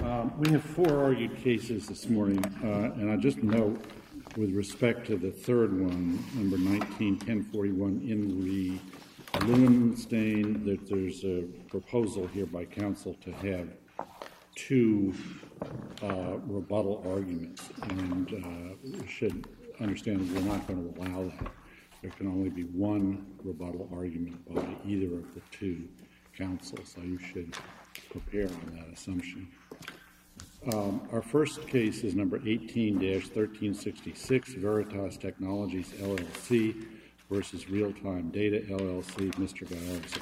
We have 4 argued cases this morning, and I just note, with respect to the third one, number 19-1041, in re Lowenstein, that there's a proposal here by counsel to have 2 rebuttal arguments, and you should understand that we're not going to allow that. There can only be 1 rebuttal argument by either of the 2 counsels, so you should prepare on that assumption. Our first case is number 18-1366, Veritas Technologies, LLC versus Real-Time Data, LLC. Mr. Gallarza.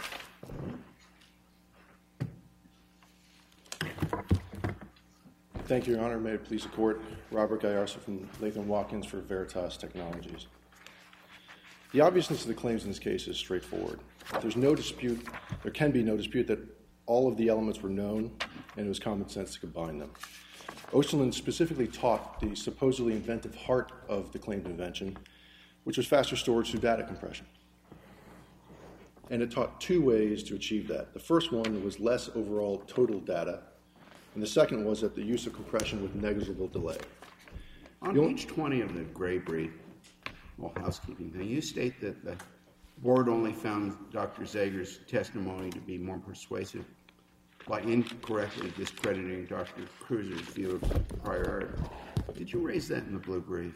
Thank you, Your Honor. May it please the Court. Robert Gallarza from Latham Watkins for Veritas Technologies. The obviousness of the claims in this case is straightforward. There's no dispute, there can be no dispute that all of the elements were known and it was common sense to combine them. Osterlund specifically taught the supposedly inventive heart of the claimed invention, which was faster storage through data compression. And it taught 2 ways to achieve that. The first one was less overall total data, and the second was that the use of compression with negligible delay. On page 20 of the gray brief, well, housekeeping thing, you state that the board only found Dr. Zager's testimony to be more persuasive by incorrectly discrediting Dr. Kreuser's view of the prior art. Did you raise that in the blue brief?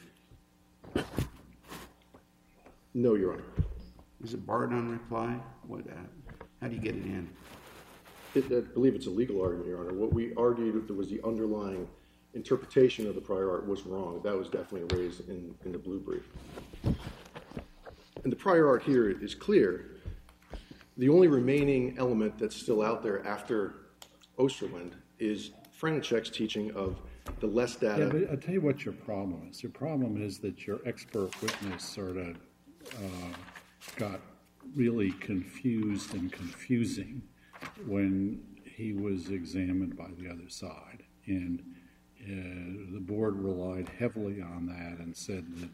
No, Your Honor. Is it barred on reply? How do you get it in? I believe it's a legal argument, Your Honor. What we argued was the underlying interpretation of the prior art was wrong. That was definitely raised in the blue brief. And the prior art here is clear. The only remaining element that's still out there after Osterlund is František's teaching of the less data. Yeah, but I'll tell you what your problem is. Your problem is that your expert witness sort of got really confused and confusing when he was examined by the other side. And the board relied heavily on that and said that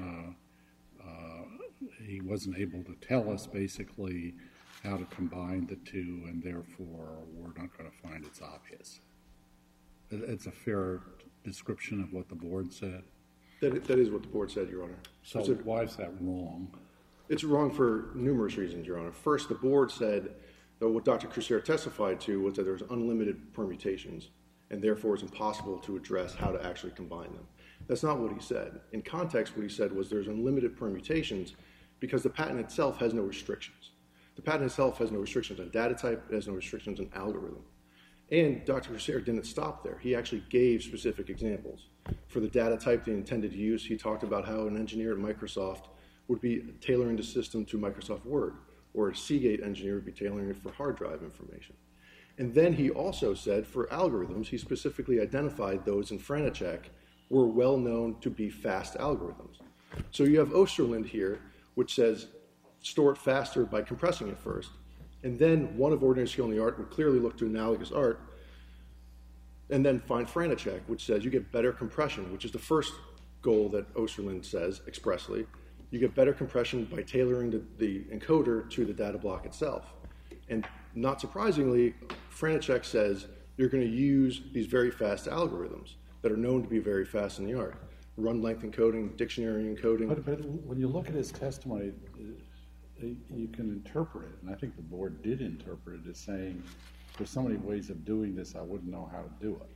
he wasn't able to tell us basically how to combine the 2, and therefore we're not going to find it's obvious. It's a fair description of what the board said. That is what the board said, Your Honor. So why is that wrong? It's wrong for numerous reasons, Your Honor. First, the board said that what Dr. Kreuser testified to was that there was unlimited permutations, and therefore it's impossible to address how to actually combine them. That's not what he said. In context, what he said was there's unlimited permutations because the patent itself has no restrictions. The patent itself has no restrictions on data type, it has no restrictions on algorithm. And Dr. Kreuser didn't stop there. He actually gave specific examples. For the data type they intended to use, he talked about how an engineer at Microsoft would be tailoring the system to Microsoft Word, or a Seagate engineer would be tailoring it for hard drive information. And then he also said for algorithms, he specifically identified those in František were well known to be fast algorithms. So you have Osterlund here, which says store it faster by compressing it first. And then one of ordinary skill in the art would clearly look to analogous art and then find František, which says you get better compression, which is the first goal that Osterlund says expressly. You get better compression by tailoring the encoder to the data block itself. And not surprisingly, František says you're going to use these very fast algorithms that are known to be very fast in the art. Run length encoding, dictionary encoding. But when you look at his testimony, you can interpret it, and I think the board did interpret it as saying, there's so many ways of doing this, I wouldn't know how to do it.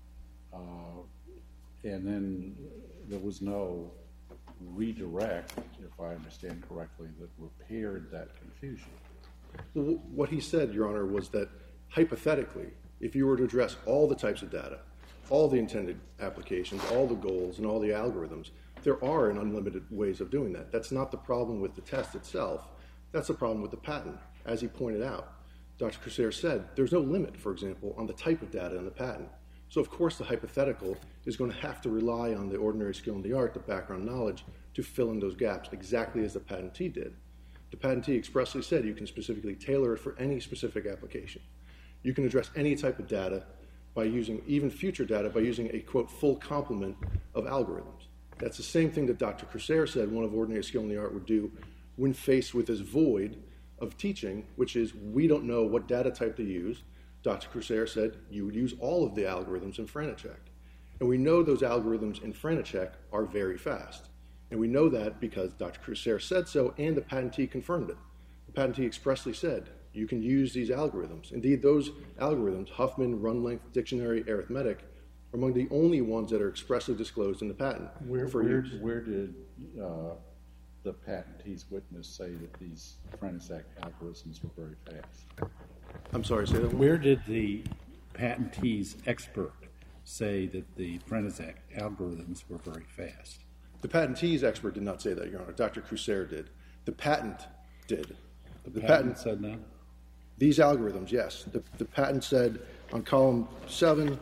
And then there was no redirect, if I understand correctly, that repaired that confusion. Well, what he said, Your Honor, was that hypothetically, if you were to address all the types of data, all the intended applications, all the goals, and all the algorithms, there are unlimited ways of doing that. That's not the problem with the test itself. That's the problem with the patent. As he pointed out, Dr. Kreuser said there's no limit, for example, on the type of data in the patent. So, of course, the hypothetical is going to have to rely on the ordinary skill in the art, the background knowledge, to fill in those gaps, exactly as the patentee did. The patentee expressly said you can specifically tailor it for any specific application. You can address any type of data by using, even future data, by using a, quote, full complement of algorithms. That's the same thing that Dr. Kreuser said one of ordinary skill in the art would do when faced with this void of teaching, which is we don't know what data type to use. Dr. Crusair said you would use all of the algorithms in Franicheck. And we know those algorithms in Franicheck are very fast. And we know that because Dr. Crusair said so and the patentee confirmed it. The patentee expressly said, you can use these algorithms. Indeed, those algorithms, Huffman, run length, dictionary, arithmetic, are among the only ones that are expressly disclosed in the patent. Where did the patentee's witness say that these Franicheck algorithms were very fast? I'm sorry, say that one? Where did the patentee's expert say that the Franicheck algorithms were very fast? The patentee's expert did not say that, Your Honor. Dr. Crusair did. The patent did. The patent said no? These algorithms, yes. The patent said on column 7,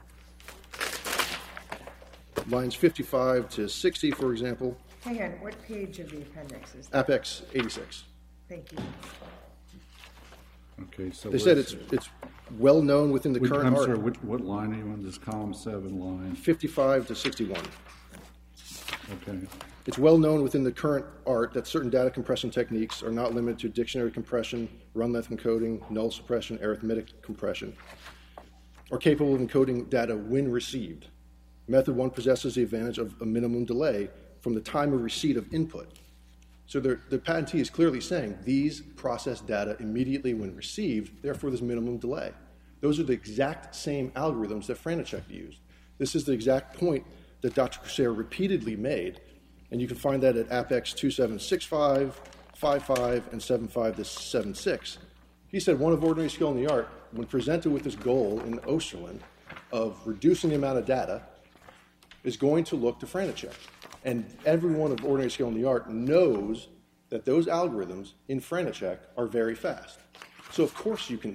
lines 55 to 60, for example. Hang on, what page of the appendix is that? Apex 86. Thank you. Okay, so They said it's well known within the current I'm art. sorry, what line are you on? This column 7 line? 55 to 61. Okay. It's well known within the current art that certain data compression techniques are not limited to dictionary compression, run length encoding, null suppression, arithmetic compression, are capable of encoding data when received. Method 1 possesses the advantage of a minimum delay from the time of receipt of input. So the patentee is clearly saying these process data immediately when received, therefore there's minimum delay. Those are the exact same algorithms that Franicheck used. This is the exact point that Dr. Crusair repeatedly made, and you can find that at Apex 2765, 55, and 75 to 76. He said one of ordinary skill in the art, when presented with this goal in Osterland of reducing the amount of data, is going to look to Franicheck. And everyone of ordinary skill in the art knows that those algorithms in Franicheck are very fast. So of course you can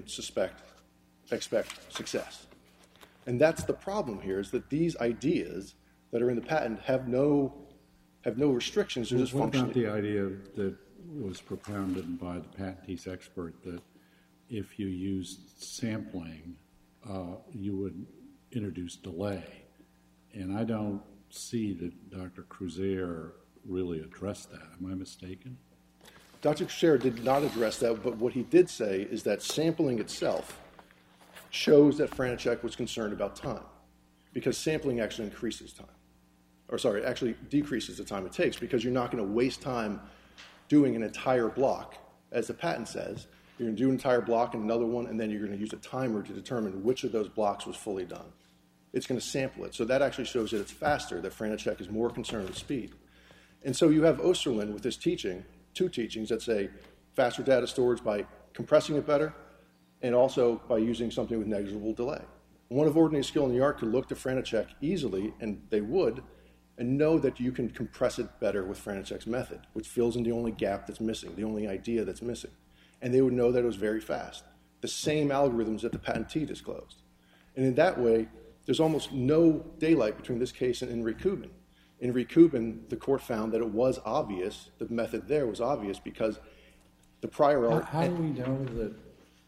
expect success. And that's the problem here, is that these ideas that are in the patent have no restrictions. They're just What about functioning. the idea that was propounded by the patentee's expert that if you used sampling, you would introduce delay? And I don't see that Dr. Crusair really addressed that. Am I mistaken? Dr. Crusair did not address that, but what he did say is that sampling itself shows that Franicheck was concerned about time, because sampling actually increases time. It actually decreases the time it takes, because you're not going to waste time doing an entire block, as the patent says. You're going to do an entire block and another one, and then you're going to use a timer to determine which of those blocks was fully done. It's going to sample it. So that actually shows that it's faster, that Franicheck is more concerned with speed. And so you have Osterland with this teaching, 2 teachings that say faster data storage by compressing it better, and also by using something with negligible delay. One of ordinary skill in the art could look to Franicheck easily, and they would, and know that you can compress it better with Franicheck's method, which fills in the only gap that's missing, the only idea that's missing. And they would know that it was very fast. The same algorithms that the patentee disclosed. And in that way, there's almost no daylight between this case and Enrique Kubin. In Enrique Kubin, the court found that it was obvious, the method there was obvious, because the prior art... How do we know that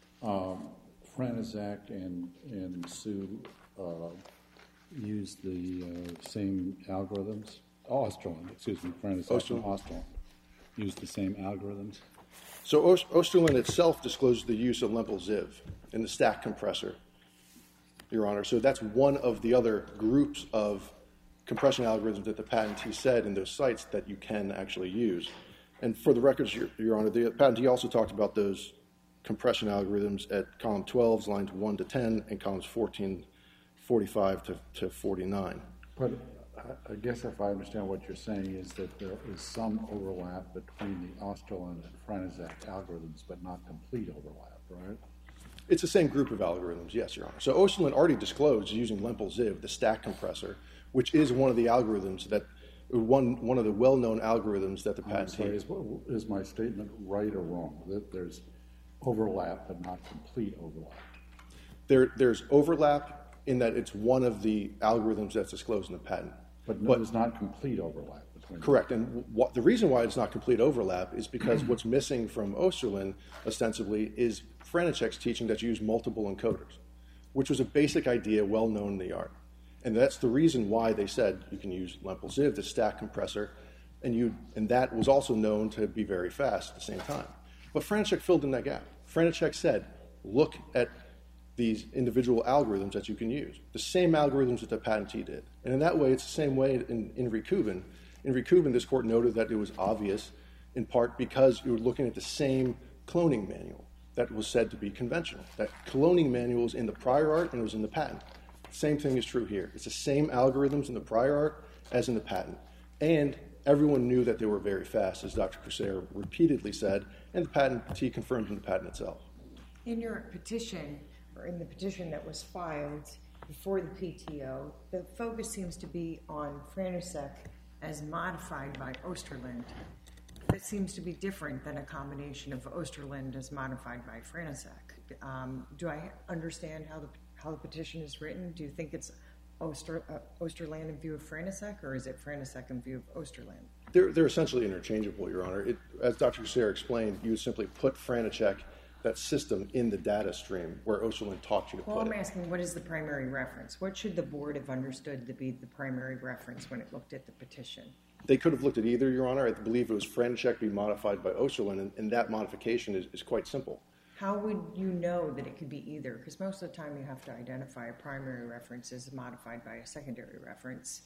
Franicheck and Sue used the same algorithms? Franicheck and Osterland used the same algorithms? So Osterland itself disclosed the use of Lempel-Ziv in the stack compressor, Your Honor. So that's one of the other groups of compression algorithms that the patentee said in those sites that you can actually use. And for the records, Your Honor, the patentee also talked about those compression algorithms at column 12, lines 1 to 10, and columns 14, 45 to 49. But I guess if I understand what you're saying is that there is some overlap between the Osterland and Franicheck algorithms, but not complete overlap, right? It's the same group of algorithms, yes, Your Honor. So Osterland already disclosed using Lempel-Ziv, the stack compressor, which is one of the algorithms that, one of the well-known algorithms that the patentee... Is my statement right or wrong, that there's overlap but not complete overlap? There's overlap in that it's one of the algorithms that's disclosed in the patent. But there's not complete overlap between them. Correct. And the reason why it's not complete overlap is because what's missing from Osterland, ostensibly, is Franicheck's teaching that you use multiple encoders, which was a basic idea well known in the art. And that's the reason why they said you can use Lempel-Ziv, the stack compressor, and that was also known to be very fast at the same time. But Franicheck filled in that gap. Franicheck said, look at these individual algorithms that you can use, the same algorithms that the patentee did. And in that way, it's the same way in Rikubin. In Rikubin, this court noted that it was obvious, in part because you were looking at the same cloning manual that was said to be conventional. That cloning manual was in the prior art and it was in the patent. Same thing is true here. It's the same algorithms in the prior art as in the patent. And everyone knew that they were very fast, as Dr. Crusair repeatedly said, and the patentee confirmed in the patent itself. In your petition, or in the petition that was filed before the PTO, the focus seems to be on Franisek as modified by Osterland. That seems to be different than a combination of Osterland as modified by Franisek. Do I understand how the petition is written? Do you think it's Osterland in view of Franisek, or is it Franisek in view of Osterland? They're essentially interchangeable, Your Honor. As Dr. Crusair explained, you would simply put Franisek, that system, in the data stream where Osterland taught you to put it. Well, I'm asking, what is the primary reference? What should the board have understood to be the primary reference when it looked at the petition? They could have looked at either, Your Honor. I believe it was Franisek being modified by Osterland, and that modification is quite simple. How would you know that it could be either? Because most of the time you have to identify a primary reference as modified by a secondary reference,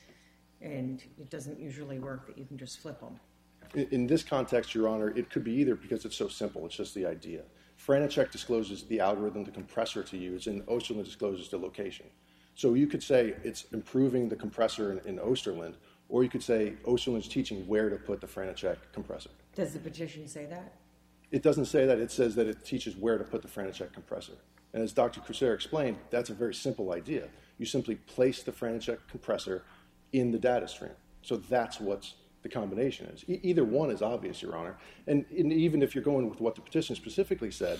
and it doesn't usually work that you can just flip them. In this context, Your Honor, it could be either because it's so simple. It's just the idea. Franisek discloses the algorithm, the compressor to use, and Osterland discloses the location. So you could say it's improving the compressor in Osterland, or you could say Osterland's teaching where to put the Franisek compressor. Does the petition say that? It doesn't say that. It says that it teaches where to put the Franisek compressor. And as Dr. Crusair explained, that's a very simple idea. You simply place the Franisek compressor in the data stream. So that's what the combination is. Either one is obvious, Your Honor. And even if you're going with what the petition specifically said,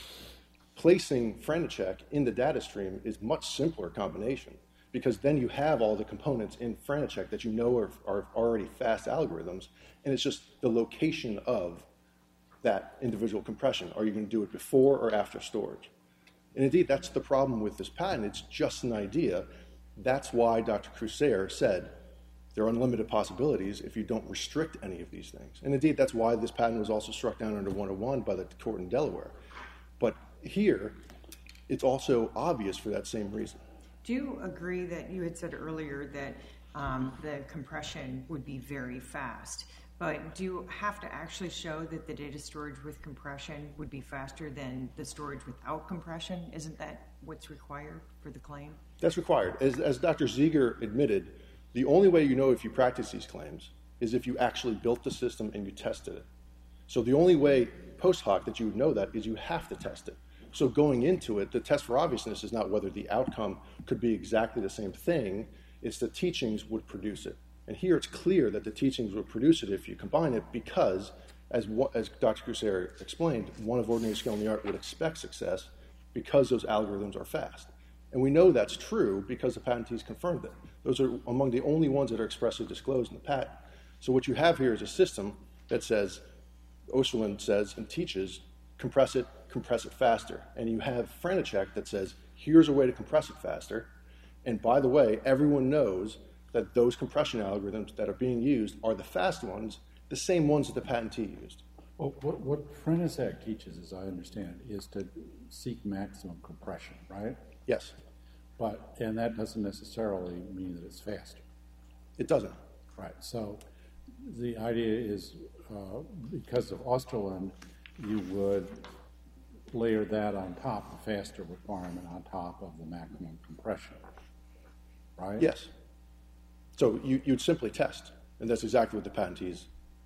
placing Franisek in the data stream is much simpler combination, because then you have all the components in Franisek that you know are already fast algorithms, and it's just the location of that individual compression. Are you going to do it before or after storage? And indeed, that's the problem with this patent. It's just an idea. That's why Dr. Crusair said there are unlimited possibilities if you don't restrict any of these things. And indeed, that's why this patent was also struck down under 101 by the court in Delaware. But here, it's also obvious for that same reason. Do you agree that you had said earlier that the compression would be very fast? But do you have to actually show that the data storage with compression would be faster than the storage without compression? Isn't that what's required for the claim? That's required. As Dr. Zieger admitted, the only way you know if you practice these claims is if you actually built the system and you tested it. So the only way post hoc that you would know that is you have to test it. So going into it, the test for obviousnness is not whether the outcome could be exactly the same thing, it's the teachings would produce it. And here it's clear that the teachings would produce it if you combine it, because, as Dr. Crusair explained, one of ordinary skill in the art would expect success because those algorithms are fast. And we know that's true because the patentees confirmed it. Those are among the only ones that are expressly disclosed in the patent. So what you have here is a system that says, Osterland says and teaches, compress it faster. And you have Franisek that says, here's a way to compress it faster. And by the way, everyone knows that those compression algorithms that are being used are the fast ones, the same ones that the patentee used. Well, what Franisek teaches, as I understand, is to seek maximum compression, right? Yes. And that doesn't necessarily mean that it's faster. It doesn't. Right. So the idea is because of Osterland, you would layer that on top, the faster requirement on top of the maximum compression, right? Yes. So you'd simply test, and that's exactly what the patentees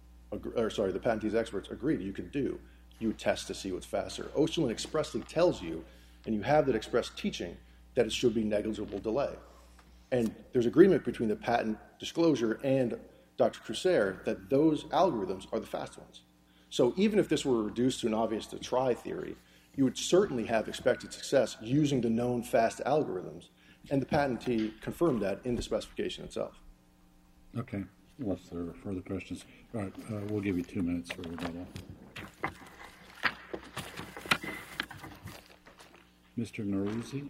experts agreed you could do. You would test to see what's faster. Osterland expressly tells you, and you have that express teaching, that it should be negligible delay. And there's agreement between the patent disclosure and Dr. Crusair that those algorithms are the fast ones. So even if this were reduced to an obvious to try theory, you would certainly have expected success using the known fast algorithms, and the patentee confirmed that in the specification itself. Okay. Unless there are further questions. All right. We'll give you 2 minutes for rebuttal. Mr. Neruzzi?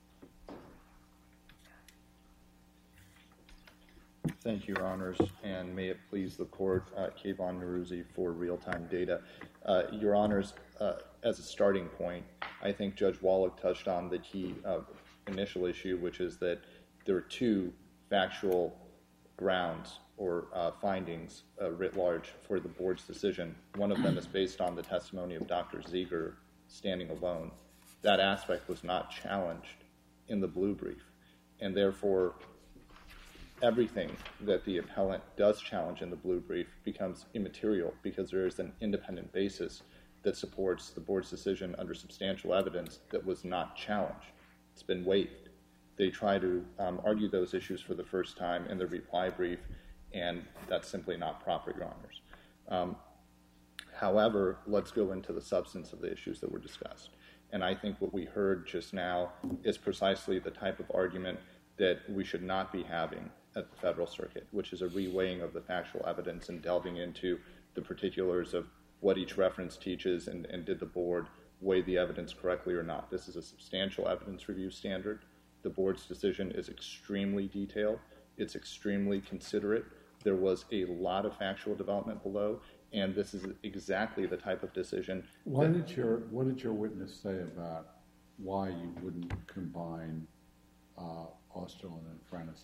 Thank you, Your Honors, and and may it please the court, Kayvon Neruzzi for Real-Time Data. Your Honors, as a starting point, I think Judge Wallach touched on the key initial issue, which is that there are two factual grounds or findings writ large for the board's decision. One of them is based on the testimony of Dr. Zeger standing alone. That aspect was not challenged in the blue brief, and therefore everything that the appellant does challenge in the blue brief becomes immaterial because there is an independent basis that supports the board's decision under substantial evidence that was not challenged. It's been waived. They try to argue those issues for the first time in the reply brief, and that's simply not proper, Your Honors. However, let's go into the substance of the issues that were discussed. And I think what we heard just now is precisely the type of argument that we should not be having at the Federal Circuit, which is a reweighing of the factual evidence and delving into the particulars of what each reference teaches and did the board weigh the evidence correctly or not. This is a substantial evidence review standard. The board's decision is extremely detailed. It's extremely considerate. There was a lot of factual development below, and this is exactly the type of decision. What did your witness say about why you wouldn't combine Osterlin and Franacek?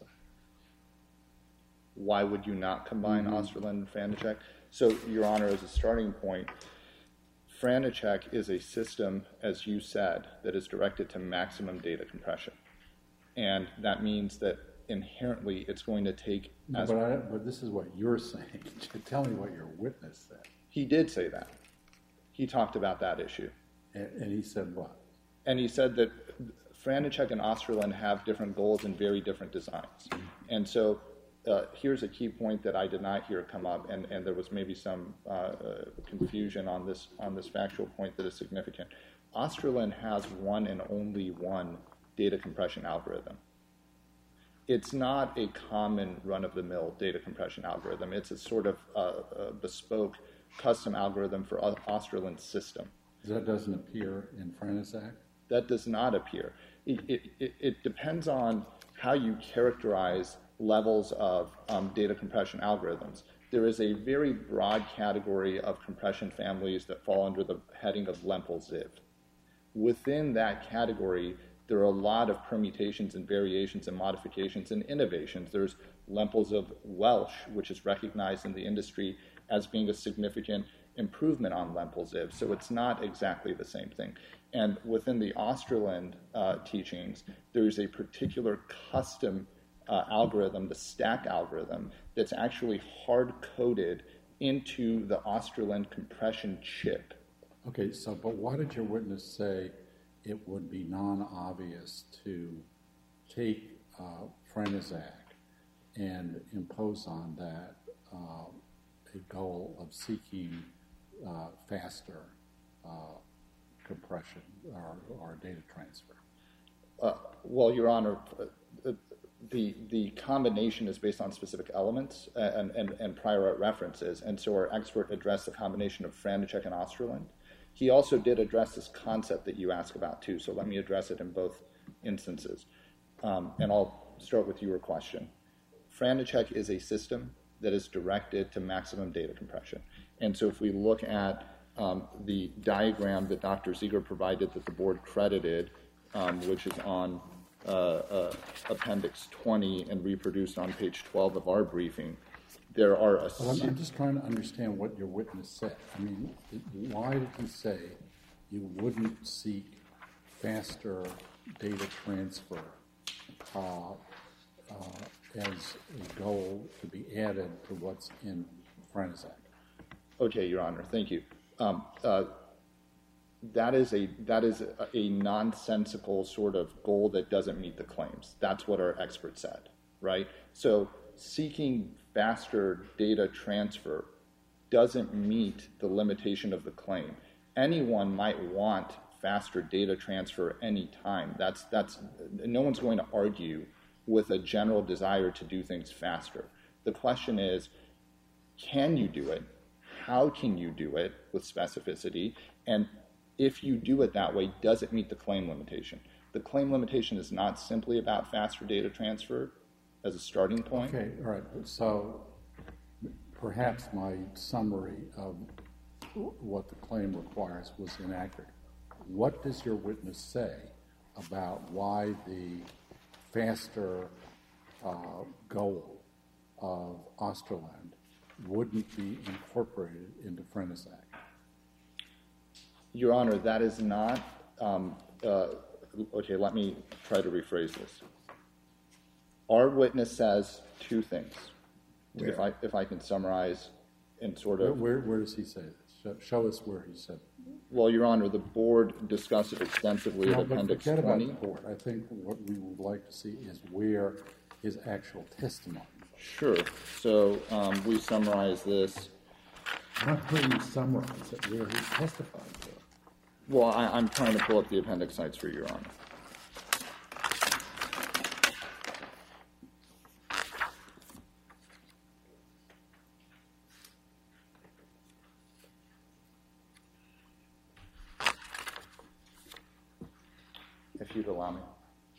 Why would you not combine Osterlin and Franacek? So, Your Honor, as a starting point, Franacek is a system, as you said, that is directed to maximum data compression. And that means that inherently it's going to take... But this is what you're saying. Tell me what your witness said. He did say that. He talked about that issue. And he said what? And he said that Franacek and Osterlin have different goals and very different designs. And so here's a key point that I did not hear come up, and there was maybe some confusion on this factual point that is significant. Osterlin has one and only one data compression algorithm. It's not a common run-of-the-mill data compression algorithm. It's a sort of bespoke custom algorithm for Osterlin's system. That doesn't appear in Franacek? That does not appear. It depends on how you characterize levels of data compression algorithms. There is a very broad category of compression families that fall under the heading of Lempel-Ziv. Within that category, there are a lot of permutations and variations and modifications and innovations. There's Lempel-Ziv-Welsh, which is recognized in the industry as being a significant improvement on Lempel-Ziv, so it's not exactly the same thing. And within the Osterlin teachings, there's a particular custom algorithm, the stack algorithm, that's actually hard-coded into the Osterlin compression chip. Okay, but why did your witness say it would be non-obvious to take Franacek and impose on that a goal of seeking faster compression or data transfer? Well, Your Honor, the combination is based on specific elements and prior art references, and so our expert addressed the combination of Franacek and Osterlin. He also did address this concept that you asked about, too, so let me address it in both instances. And I'll start with your question. Franacek is a system that is directed to maximum data compression. And so if we look at the diagram that Dr. Zeger provided that the board credited, which is on Appendix 20 and reproduced on page 12 of our briefing, there are a... I'm just trying to understand what your witness said. I mean, why did he say you wouldn't seek faster data transfer as a goal to be added to what's in Franacek? Okay, Your Honor, thank you. That is a nonsensical sort of goal that doesn't meet the claims. That's what our expert said, right? So seeking faster data transfer doesn't meet the limitation of the claim. Anyone might want faster data transfer any time. That's no one's going to argue with a general desire to do things faster. The question is, can you do it? How can you do it with specificity? And if you do it that way, does it meet the claim limitation? The claim limitation is not simply about faster data transfer as a starting point. Okay, all right. So perhaps my summary of what the claim requires was inaccurate. What does your witness say about why the faster goal of Osterland wouldn't be incorporated into Frenesac? Your Honor, that is not, okay, let me try to rephrase this. Our witness says two things, if I can summarize in sort of... Where does he say this? Show us where he said it. Well, Your Honor, the board discussed it extensively in Appendix 20. Forget about the board. I think what we would like to see is where his actual testimony was. Sure. So we summarize this. Not where you summarize it, where he testified to it. Well, I'm trying to pull up the appendix sites for you, Your Honor. If you'd allow me.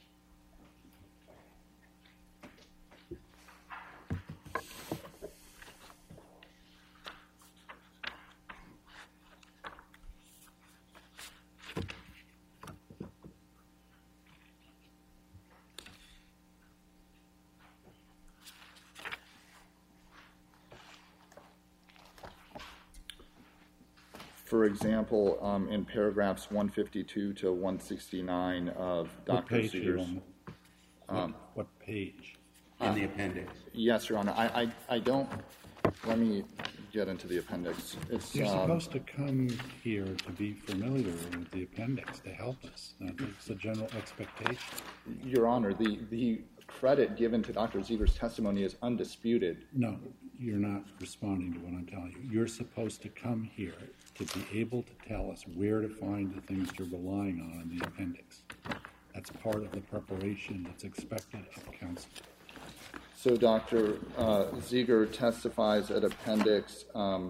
For example, in paragraphs 152 to 169 of Dr. Seeger's... What page? In the appendix. Yes, Your Honor. I don't... Let me get into the appendix. You're supposed to come here to be familiar with the appendix to help us. It's a general expectation. Your Honor, the credit given to Dr. Seeger's testimony is undisputed. No, you're not responding to what I'm telling you. You're supposed to come here to be able to tell us where to find the things you're relying on in the appendix. That's part of the preparation that's expected of counsel. So Dr. Seeger testifies at appendix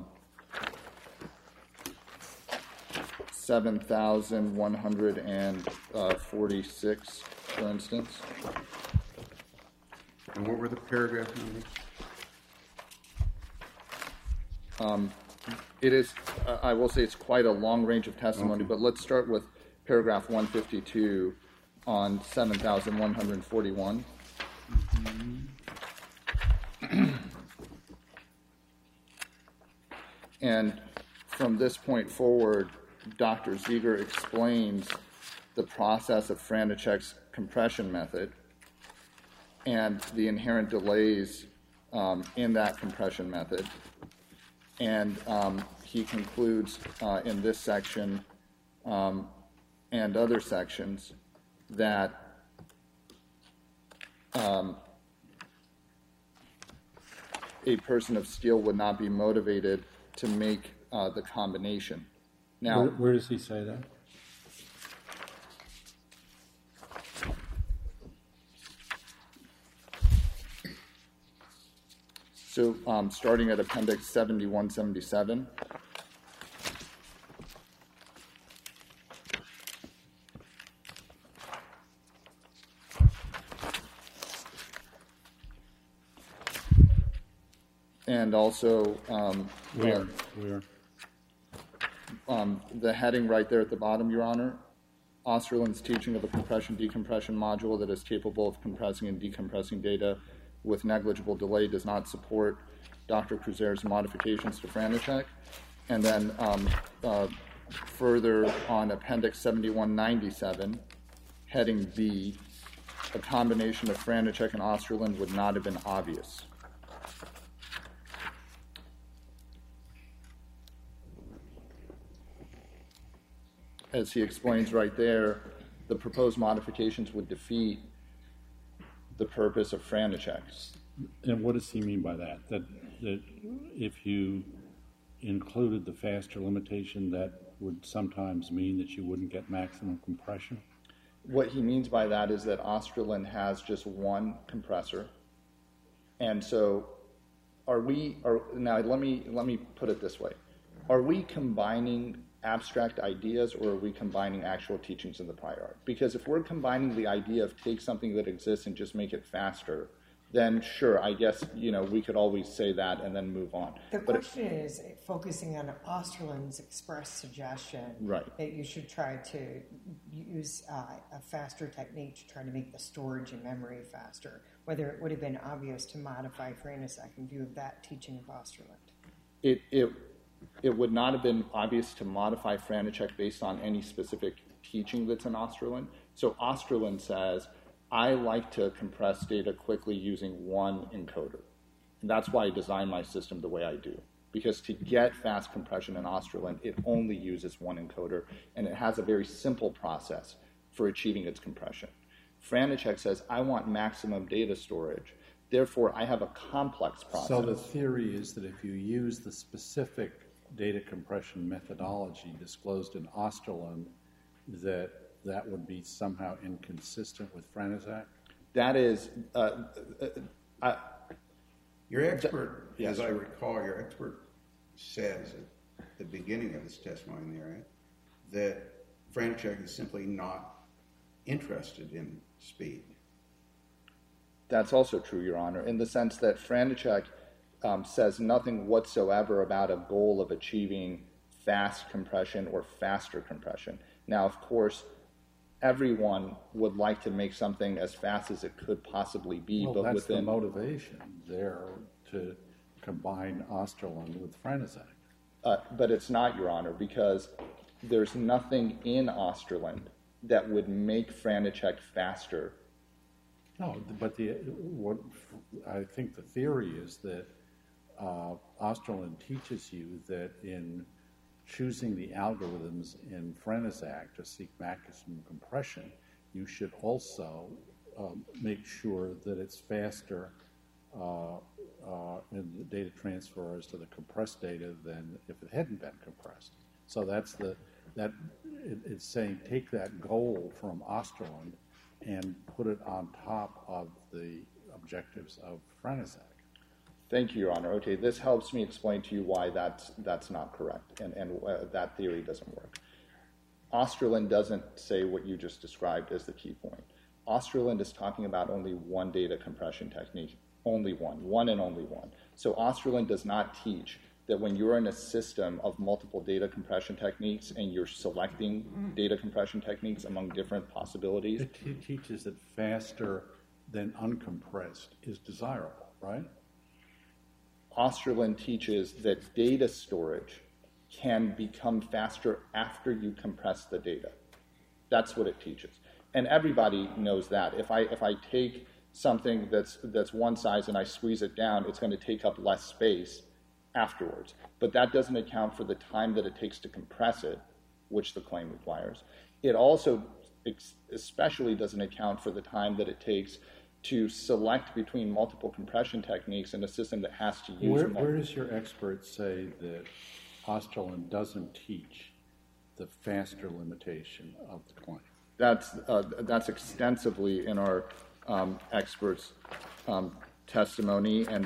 7,146, for instance. And what were the paragraph numbers? It is, I will say it's quite a long range of testimony, but let's start with paragraph 152 on 7,141. And from this point forward, Dr. Seeger explains the process of František's compression method and the inherent delays in that compression method. And he concludes in this section and other sections that a person of skill would not be motivated to make the combination. Now, where does he say that? So starting at appendix 7177. And also Where? The heading right there at the bottom, Your Honor. Osterland's teaching of a compression-decompression module that is capable of compressing and decompressing data with negligible delay does not support Dr. Cruzer's modifications to František. And then further on appendix 7197, heading B, a combination of František and Osterland would not have been obvious. As he explains right there, the proposed modifications would defeat the purpose of František. And what does he mean by that? That if you included the faster limitation, that would sometimes mean that you wouldn't get maximum compression? What he means by that is that Osterland has just one compressor. And so now let me put it this way. Are we combining abstract ideas, or are we combining actual teachings in the prior art? Because if we're combining the idea of take something that exists and just make it faster, then sure, I guess, we could always say that and then move on. The question is focusing on Osterland's express suggestion that you should try to use a faster technique to try to make the storage and memory faster, whether it would have been obvious to modify Franisek in view of that teaching of Osterland. It would not have been obvious to modify Franicek based on any specific teaching that's in Osterland. So Osterland says, I like to compress data quickly using one encoder. And that's why I design my system the way I do. Because to get fast compression in Osterland, it only uses one encoder, and it has a very simple process for achieving its compression. Franicek says, I want maximum data storage. Therefore, I have a complex process. So the theory is that if you use the specific data compression methodology disclosed in Osterland, that would be somehow inconsistent with Franisek? That is... your expert, as I recall, your expert says at the beginning of his testimony there, right, that Franicek is simply not interested in speed. That's also true, Your Honor, in the sense that Franicek says nothing whatsoever about a goal of achieving fast compression or faster compression. Now, of course, everyone would like to make something as fast as it could possibly be, well, but that's within... the motivation there to combine Osterland with Franisek. But it's not, Your Honor, because there's nothing in Osterland that would make Franicek faster. No, but what I think the theory is that Osterland teaches you that in choosing the algorithms in Franisek to seek maximum compression, you should also make sure that it's faster in the data transfer as to the compressed data than if it hadn't been compressed. So it's saying take that goal from Osterland and put it on top of the objectives of Franisek. Thank you, Your Honor. Okay, this helps me explain to you why that's not correct, and that theory doesn't work. Osterland doesn't say what you just described as the key point. Osterland is talking about only one data compression technique, only one and only one. So Osterland does not teach that when you're in a system of multiple data compression techniques and you're selecting data compression techniques among different possibilities. It teaches that faster than uncompressed is desirable, right? Osterland teaches that data storage can become faster after you compress the data. That's what it teaches. And everybody knows that. If I take something that's one size and I squeeze it down, it's going to take up less space afterwards. But that doesn't account for the time that it takes to compress it, which the claim requires. It also especially doesn't account for the time that it takes to select between multiple compression techniques in a system that has to use multiple. Where does your expert say that Osterland doesn't teach the faster limitation of the claim? That's extensively in our experts' testimony, and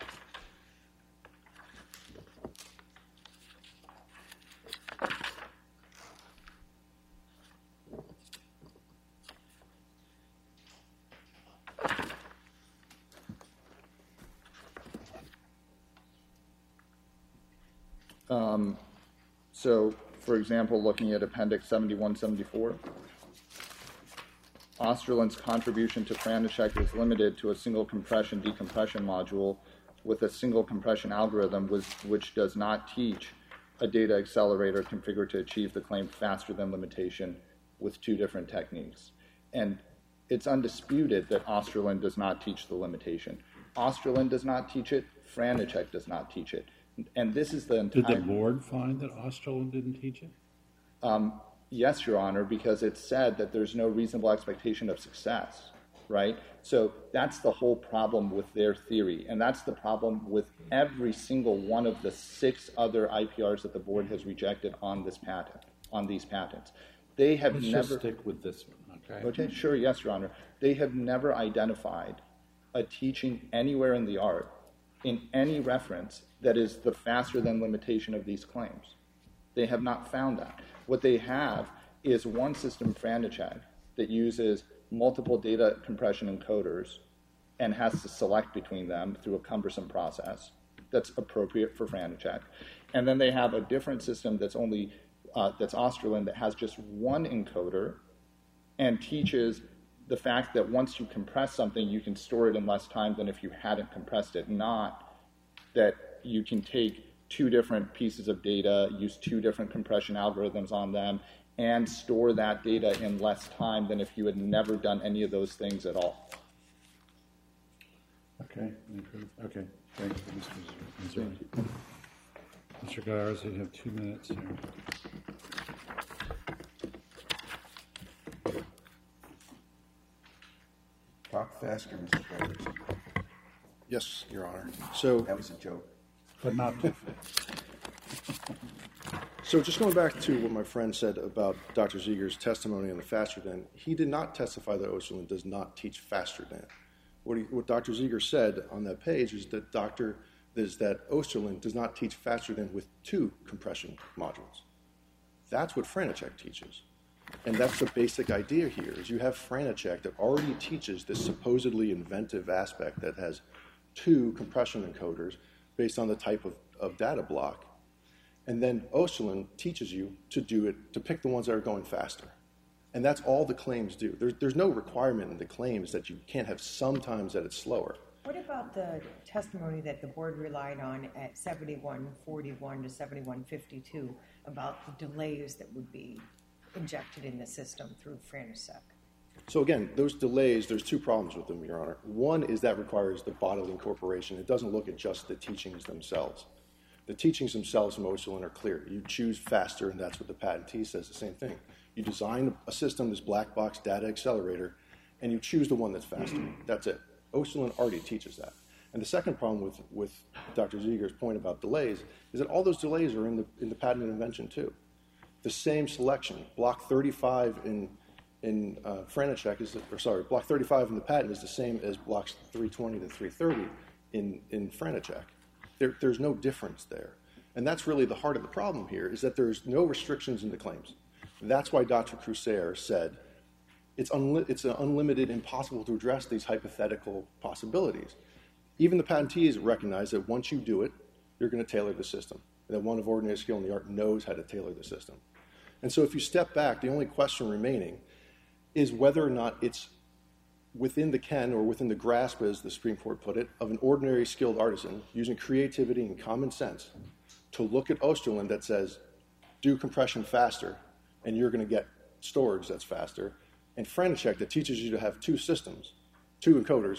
so, for example, looking at Appendix 7174, Osterland's contribution to Franisek is limited to a single compression-decompression module with a single compression algorithm which does not teach a data accelerator configured to achieve the claimed faster than limitation with two different techniques. And it's undisputed that Osterland does not teach the limitation. Osterland does not teach it, Franicek does not teach it. And this is the entire... Did the board find that Osterland didn't teach it? Yes, Your Honor, because it said that there's no reasonable expectation of success, right? So that's the whole problem with their theory, and that's the problem with every single one of the 6 other IPRs that the board has rejected on this patent, on these patents. They have Let's never... just stick with this one, okay? Okay, sure, yes, Your Honor. They have never identified a teaching anywhere in the art, in any reference, that is the faster than limitation of these claims. They have not found that. What they have is one system, Franicek, that uses multiple data compression encoders and has to select between them through a cumbersome process that's appropriate for Franticek. And then they have a different system that's Osterlin, that has just one encoder and teaches the fact that once you compress something, you can store it in less time than if you hadn't compressed it, not that you can take two different pieces of data, use two different compression algorithms on them, and store that data in less time than if you had never done any of those things at all. Okay, okay, thank you, Mr. Missouri. Mr. Gowers, you have 2 minutes here. Talk faster, Mr. Gowers. Yes, Your Honor. So That was a joke. But not too So just going back to what my friend said about Dr. Zieger's testimony on the FasterDen, he did not testify that Osterlin does not teach FasterDen. What Dr. Zieger said on that page is that Osterlin does not teach FasterDen with 2 compression modules. That's what Franticek teaches. And that's the basic idea here, is you have Franticek that already teaches this supposedly inventive aspect that has 2 compression encoders based on the type of data block. And then Osterlin teaches you to do it, to pick the ones that are going faster. And that's all the claims do. There's no requirement in the claims that you can't have sometimes that it's slower. What about the testimony that the board relied on at 7141 to 7152 about the delays that would be injected in the system through Franticek? So again, those delays, there's 2 problems with them, Your Honor. One is that requires the bodily incorporation. It doesn't look at just the teachings themselves. The teachings themselves from Osterlin are clear. You choose faster, and that's what the patentee says, the same thing. You design a system, this black box data accelerator, and you choose the one that's faster. That's it. Osterlin already teaches that. And the second problem with Dr. Zieger's point about delays is that all those delays are in the patent and invention too. The same selection, block 35 in Franticek block 35 in the patent is the same as blocks 320 to 330 in Franticek. There's no difference there. And that's really the heart of the problem here, is that there's no restrictions in the claims. That's why Dr. Crusair said it's unlimited, impossible to address these hypothetical possibilities. Even the patentees recognize that once you do it, you're going to tailor the system, and that one of ordinary skill in the art knows how to tailor the system. And so if you step back, the only question remaining is whether or not it's within the ken, or within the grasp, as the Supreme Court put it, of an ordinary skilled artisan using creativity and common sense to look at Osterlin that says, do compression faster, and you're going to get storage that's faster, and Franticek that teaches you to have 2 encoders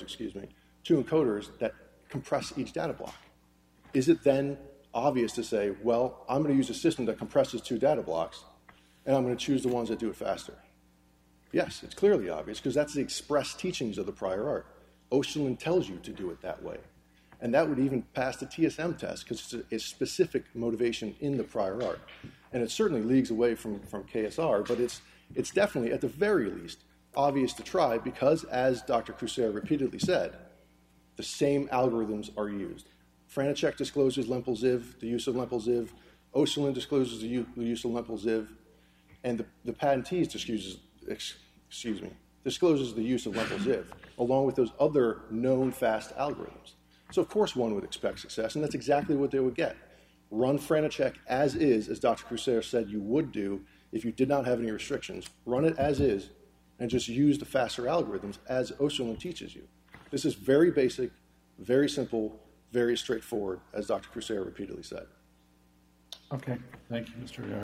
that compress each data block. Is it then obvious to say, well, I'm going to use a system that compresses 2 data blocks, and I'm going to choose the ones that do it faster? Yes, it's clearly obvious, because that's the express teachings of the prior art. Osterlin tells you to do it that way. And that would even pass the TSM test, because it's a specific motivation in the prior art. And it certainly leagues away from KSR, but it's definitely, at the very least, obvious to try, because, as Dr. Crusair repeatedly said, the same algorithms are used. Franticek discloses Lempel-Ziv, the use of Lempel-Ziv. Osterlin discloses the use of Lempel-Ziv. And the patentees discloses the use of Lempel-Ziv, along with those other known fast algorithms. So of course one would expect success, and that's exactly what they would get. Run Franticek as is, as Dr. Crusair said you would do if you did not have any restrictions. Run it as is, and just use the faster algorithms as Osterlin teaches you. This is very basic, very simple, very straightforward, as Dr. Crusair repeatedly said. Okay, thank you, Mr.